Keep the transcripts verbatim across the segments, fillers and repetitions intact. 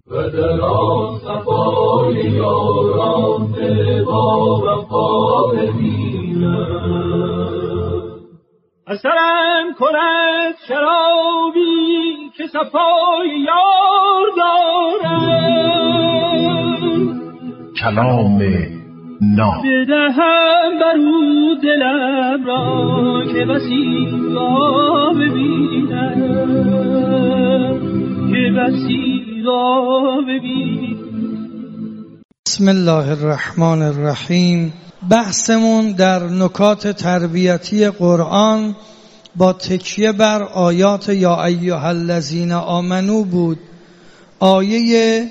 و در آن صفای یاران دل با وفا ببینم. اثرم کند شرابی که صفای یار دارم، کلام ناب بدهم برو دلم را که بسی را ببینم، که بسی را ببینم. بسم الله الرحمن الرحیم. بحثمون در نکات تربیتی قرآن با تکیه بر آیات یا ایها الذین آمنو بود. آیه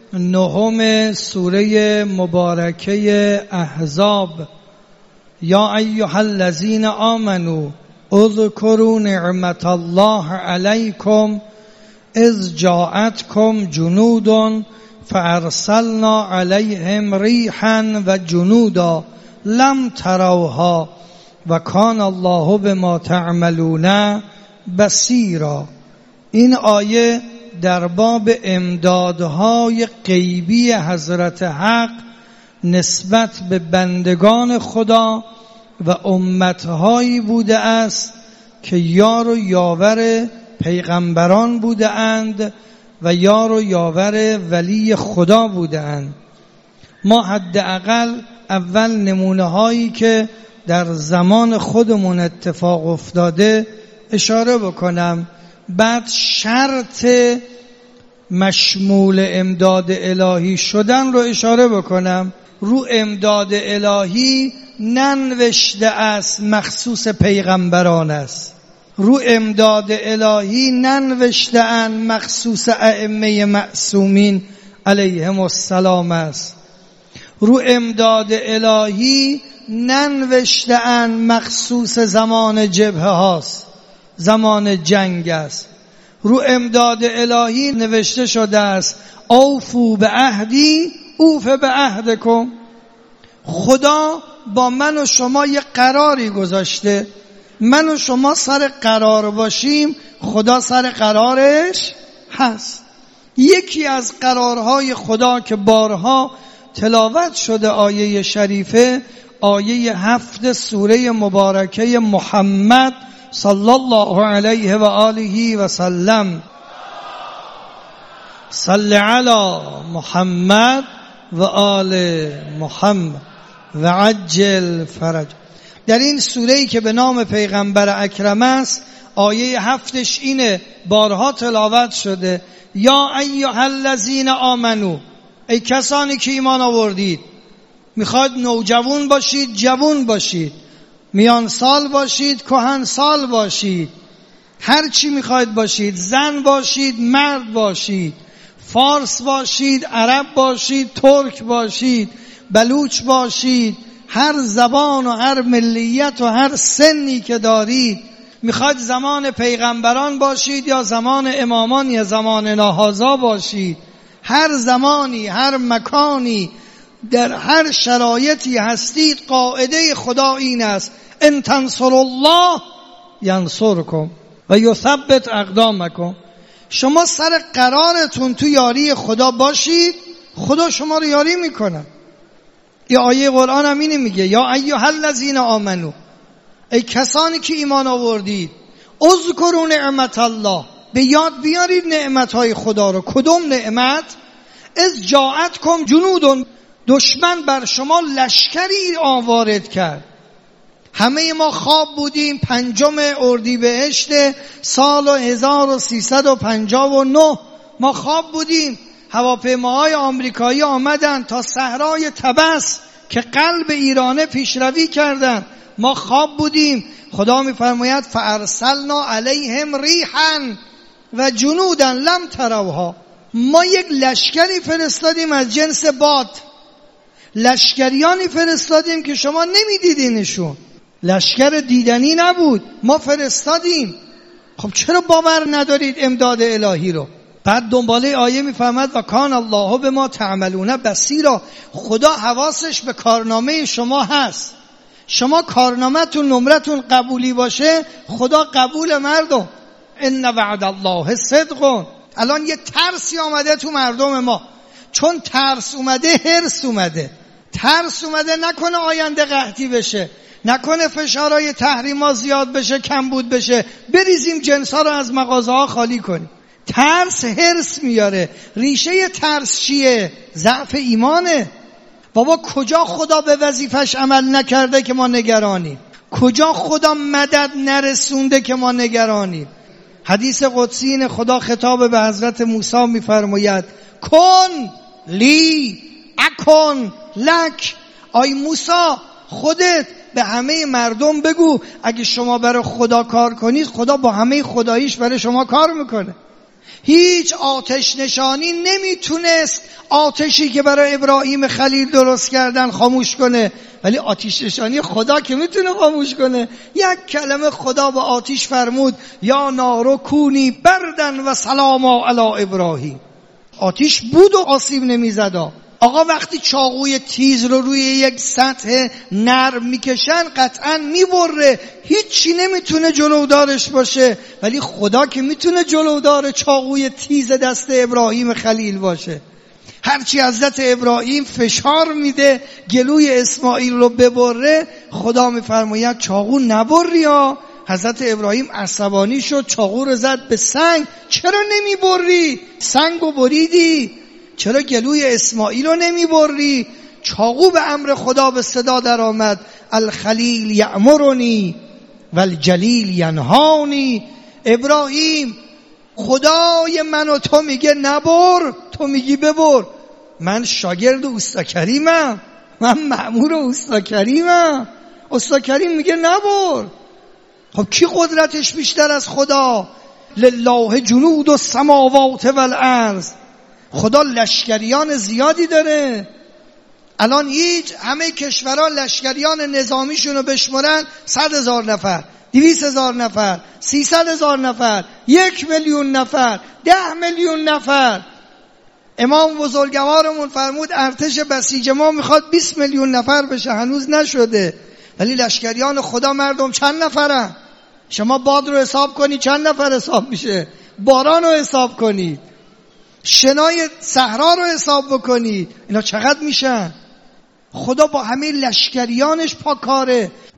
نهم سوره مبارکه احزاب: یا ایها الذین آمنو اذکروا نعمت الله علیکم اذ جاءتکم جنود فارسلنا علیهم ریحا و جنودا لم تروها و کان الله بما تعملون بصیرا. این آیه در باب امدادهای غیبی حضرت حق نسبت به بندگان خدا و امتهایی بوده است که یار و یاور پیغمبران بوده اند و یار و یاور ولی خدا بوده اند. ما حداقل اول نمونه هایی که در زمان خودمون اتفاق افتاده اشاره بکنم، بعد شرط مشمول امداد الهی شدن رو اشاره بکنم. رو امداد الهی ننوشته است مخصوص پیغمبران است، رو امداد الهی ننوشته اند مخصوص ائمه معصومین علیهم السلام است، رو امداد الهی ننوشته اند مخصوص زمان جبهه هاست، زمان جنگ است. رو امداد الهی نوشته شده است اوفو به عهدی اوف به عهدکم. خدا با من و شما یه قراری گذاشته، من و شما سر قرار باشیم، خدا سر قرارش هست. یکی از قرارهای خدا که بارها تلاوت شده آیه شریفه، آیه هفت سوره مبارکه محمد صلی الله علیه و آله و سلم: صل علی محمد و آل محمد و عجل فرج. در این سوره‌ای که به نام پیغمبر اکرم است، آیه هفتش اینه، بارها تلاوت شده: یا ایها الذین آمنو، ای کسانی که ایمان آوردید. میخواد نوجوان باشید، جوان باشید، میان سال باشید، کهن سال باشید، هر چی میخواید باشید، زن باشید، مرد باشید، فارس باشید، عرب باشید، ترک باشید، بلوچ باشید، هر زبان و هر ملیت و هر سنی که دارید، میخواید زمان پیغمبران باشید یا زمان امامان یا زمان ناهازا باشید، هر زمانی، هر مکانی، در هر شرایطی هستید، قاعده خدا این است: ان تنصروا الله ینصرکم و یثبت اقدامکم. شما سر قرارتون تو یاری خدا باشید، خدا شما رو یاری میکنه. این آیه قرآن هم اینه میگه: یا ایها الذین آمنو، ای کسانی که ایمان آوردید، اذکروا نعمت الله، به یاد بیارید نعمتهای خدا رو. کدوم نعمت؟ اذ جاءتکم جنود، دشمن بر شما لشکری آوارد کرد. همه ما خواب بودیم پنجم اردیبهشت سال هزار و سیصد و پنجاه و نه، ما خواب بودیم، هواپیماهای آمریکایی آمدن تا صحرای طبس که قلب ایرانه پیشروی کردند. ما خواب بودیم. خدا میفرماید فارسلنا علیهم ریحا و جنودا لم تروها. ما یک لشکری فرستادیم از جنس باد، لشکریانی فرستادیم که شما نمیدیدینشون، لشکر دیدنی نبود، ما فرستادیم. خب چرا باور ندارید امداد الهی رو؟ بعد دنباله آیه میفهمد و کان الله بما تعملون بصیرا. خدا حواسش به کارنامه شما هست. شما کارنامه‌تون نمرتون قبولی باشه، خدا قبول مردم. ان وعد الله صدق. الان یه ترسی آمده تو مردم ما، چون ترس اومده هرس اومده. ترس اومده نکنه آینده قحطی بشه، نکنه فشارهای تحریما زیاد بشه، کمبود بشه، بریزیم جنسا رو از مغازه ها خالی کنیم. ترس هرس میاره. ریشه ترس چیه؟ ضعف ایمانه. بابا کجا خدا به وظیفش عمل نکرده که ما نگرانیم؟ کجا خدا مدد نرسونده که ما نگرانیم؟ حدیث قدسی اینه، خدا خطاب به حضرت موسی میفرماید کن لی اکن لک. آی موسی خودت به همه مردم بگو اگه شما برای خدا کار کنید، خدا با همه خداییش برای شما کار میکنه. هیچ آتش نشانی نمیتونست آتشی که برای ابراهیم خلیل درست کردن خاموش کنه، ولی آتش نشانی خدا که میتونه خاموش کنه. یک کلمه خدا با آتش فرمود یا نارو کونی بردن و سلاما علی ابراهیم. آتش بود و آسیب نمیزد. آقا وقتی چاقوی تیز رو روی یک سطح نرم میکشن قطعا میبره، هیچی نمیتونه جلودارش باشه، ولی خدا که میتونه جلودار چاقوی تیز دست ابراهیم خلیل باشه. هرچی حضرت ابراهیم فشار میده گلوی اسماعیل رو ببره، خدا میفرماید چاقو نبری ها. حضرت ابراهیم عصبانی شد، چاقو رو زد به سنگ. چرا نمیبری؟ سنگو بریدی، چرا گلوی اسماعیل رو نمی بری؟ چاقو به امر خدا به صدا در آمد الخلیل یأمرنی والجلیل ینهانی. ابراهیم خدای من و تو میگه نبر، تو میگی ببر. من شاگرد اوستا کریمم، من مأمور اوستا کریمم، اوستا کریم میگه نبر. خب کی قدرتش بیشتر از خدا؟ لله جنود السماوات والارض. خدا لشکریان زیادی داره. الان هیچ همه کشورها لشکریان نظامیشون رو بشمرن صد هزار نفر، دویست هزار نفر، سیصد هزار نفر، یک میلیون نفر، ده میلیون نفر. امام بزرگوارمون فرمود ارتش بسیج ما میخواد بیست میلیون نفر بشه، هنوز نشده. ولی لشکریان خدا مردم چند نفرن؟ شما باد رو حساب کنید چند نفر حساب میشه؟ باران رو حساب کنید، شنای صحرا رو حساب بکنید، اینا چقدر میشن؟ خدا با همه لشکریانش پاکاره.